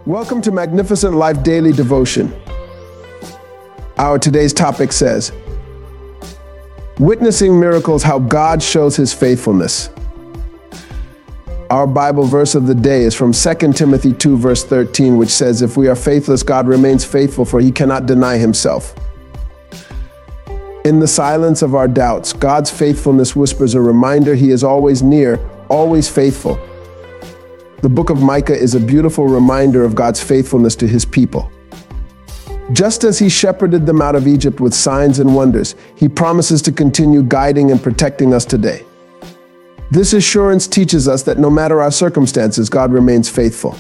Welcome to Magnificent Life Daily Devotion. Our today's topic says, Witnessing Miracles, How God Shows His Faithfulness. Our Bible verse of the day is from 2 Timothy 2 verse 13, which says, If we are faithless, God remains faithful, for He cannot deny Himself. In the silence of our doubts, God's faithfulness whispers a reminder He is always near, always faithful. The book of Micah is a beautiful reminder of God's faithfulness to His people. Just as He shepherded them out of Egypt with signs and wonders, He promises to continue guiding and protecting us today. This assurance teaches us that no matter our circumstances, God remains faithful.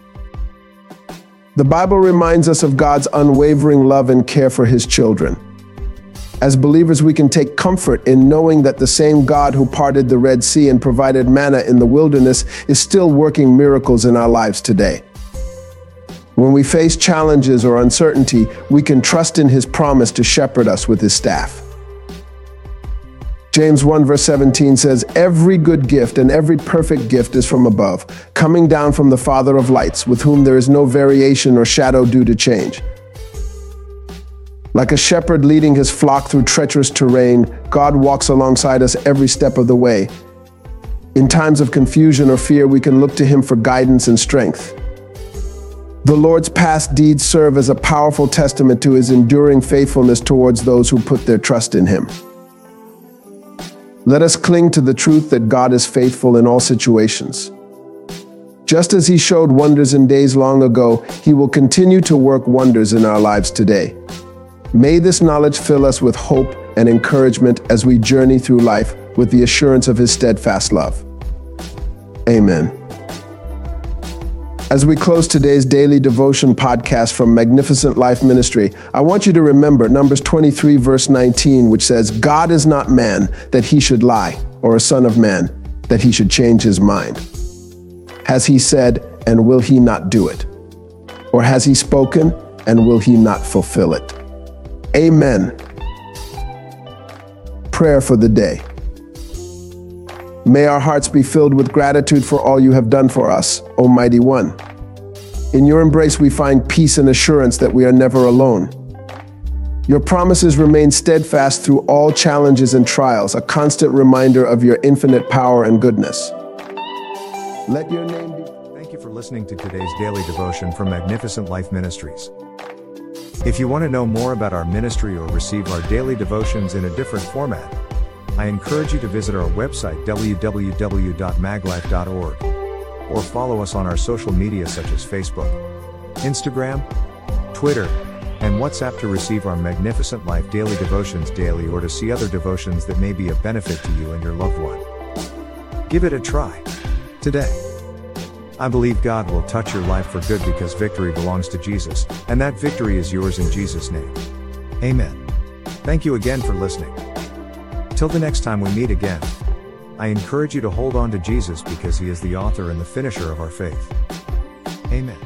The Bible reminds us of God's unwavering love and care for His children. As believers, we can take comfort in knowing that the same God who parted the Red Sea and provided manna in the wilderness is still working miracles in our lives today. When we face challenges or uncertainty, we can trust in His promise to shepherd us with His staff. James 1 verse 17 says, Every good gift and every perfect gift is from above, coming down from the Father of lights, with whom there is no variation or shadow due to change. Like a shepherd leading his flock through treacherous terrain, God walks alongside us every step of the way. In times of confusion or fear, we can look to Him for guidance and strength. The Lord's past deeds serve as a powerful testament to His enduring faithfulness towards those who put their trust in Him. Let us cling to the truth that God is faithful in all situations. Just as He showed wonders in days long ago, He will continue to work wonders in our lives today. May this knowledge fill us with hope and encouragement as we journey through life with the assurance of His steadfast love. Amen. As we close today's daily devotion podcast from Magnificent Life Ministry, I want you to remember Numbers 23 verse 19, which says, God is not man that He should lie, or a son of man that He should change His mind. Has He said, and will He not do it? Or has He spoken, and will He not fulfill it? Amen. Prayer for the day. May our hearts be filled with gratitude for all You have done for us, Almighty One. In Your embrace we find peace and assurance that we are never alone. Your promises remain steadfast through all challenges and trials, a constant reminder of Your infinite power and goodness. Let Your name be... Thank you for listening to today's daily devotion from Magnificent Life Ministries. If you want to know more about our ministry or receive our daily devotions in a different format, I encourage you to visit our website www.maglife.org or follow us on our social media such as Facebook, Instagram, Twitter, and WhatsApp to receive our Magnificent Life daily devotions daily or to see other devotions that may be of benefit to you and your loved one. Give it a try today. I believe God will touch your life for good because victory belongs to Jesus, and that victory is yours in Jesus' name. Amen. Thank you again for listening. Till the next time we meet again, I encourage you to hold on to Jesus because He is the author and the finisher of our faith. Amen.